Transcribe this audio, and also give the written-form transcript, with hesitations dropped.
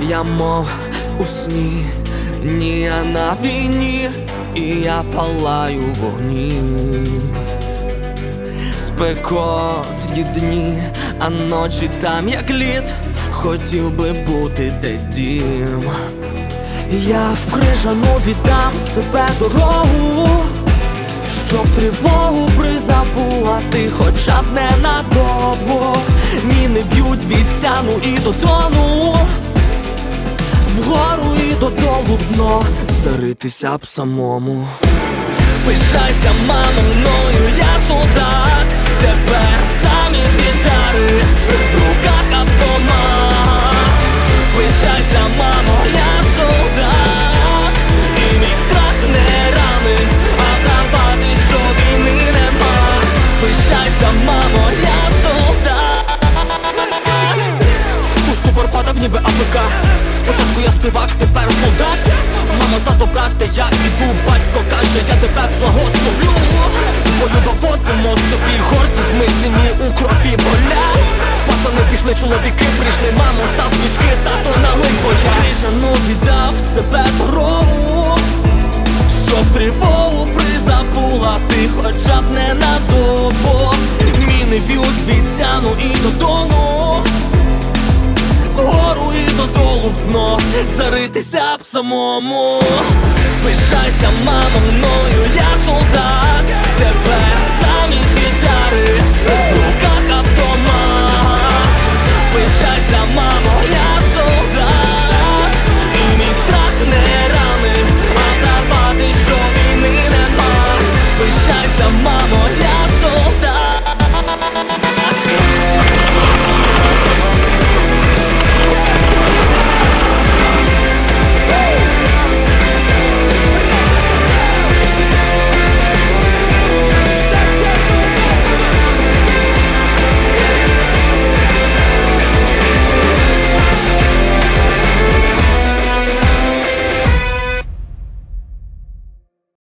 Я мов у сні, ні, я на війні, і я палаю в вогні. Спекотні дні, а ночі там як лід. Хотів би бути де дім. Я в крижану віддам себе дорогу, щоб тривогу призабувати хоча б ненадовго. Міни б'ють від сяну і до тону, вгору і додолу в дно, заритися б самому. Пишайся, мамо, мною, я солдат. Тепер замість гітари в руках автомат. Пишайся, мамо, я солдат. І мій страх не рани, а напади, що війни нема. Пишайся, мамо, я солдат. У ступор падав ніби АФК. Спочатку я співак, тепер солдат. Мамо, тато, брате, я іду. Батько каже, я тебе благословлю. Бою доводимо собі гордість, ми сім'ї у крові поля. Пацани пішли, чоловіки прийшли, мамо, став свічки, тато налий боя. Крижану віддав себе дорогу, щоб тривогу призабула ти хоча б ненадовго. Міни б'ють від сяну і додолу, вгору і додолу в дно, заритися б самому. Пишайся, мамо.